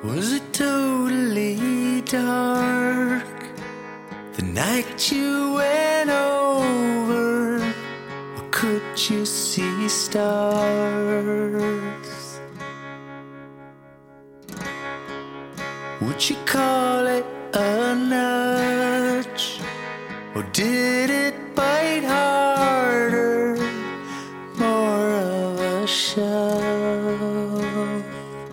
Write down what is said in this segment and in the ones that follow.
Was it totally dark the night you went over? Or could you see stars? Would you call it a nudge? Or did it bite harder? More of a shove?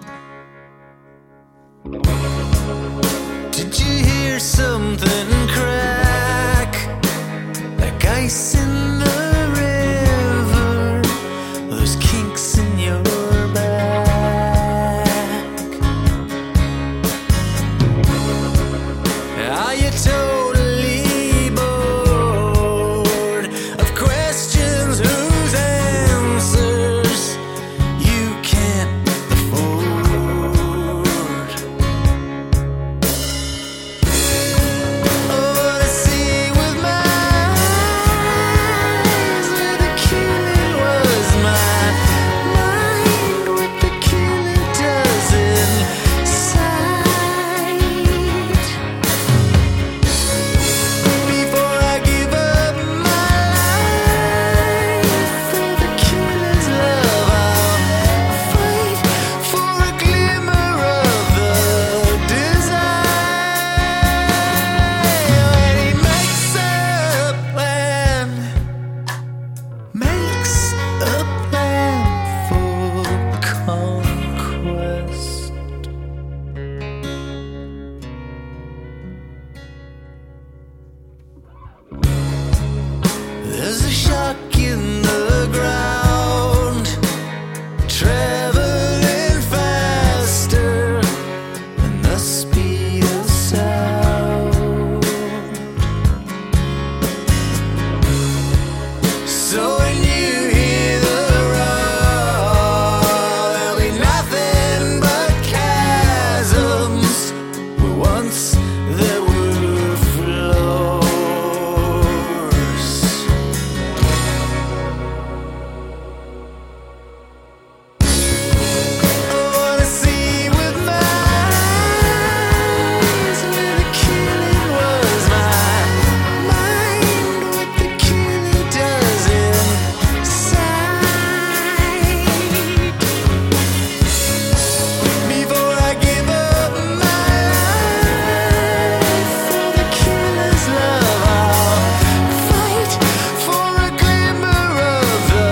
Did you hear something crack like ice in the river? Those kinks in your back. Are you totally bored of questions whose answers you can't afford? Oh, to see with my eyes where the killing was, my mind what the killing does inside. Before I give up my life for the killer's love, I'll fight for a glimmer of the desire. And he makes a plan for conquest. There's a shock in the ground, traveling faster than the speed of sound. So when you hear the roar, there'll be nothing but chasms where once there were floors. I wanna see with my eyes where the killing was, my mind what the killing does inside. Before I give up my life for the killer's love, I'll fight for a glimmer of the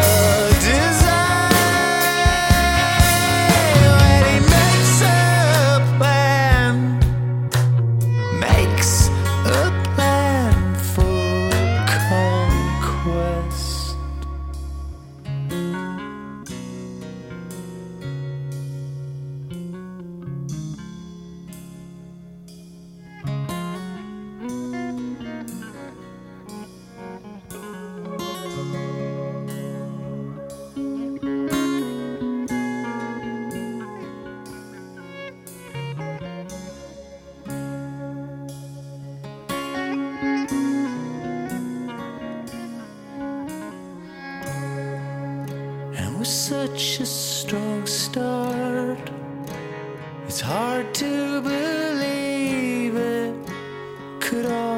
desire. When he makes a plan for conquest. And with such a strong start, it's hard to believe it could all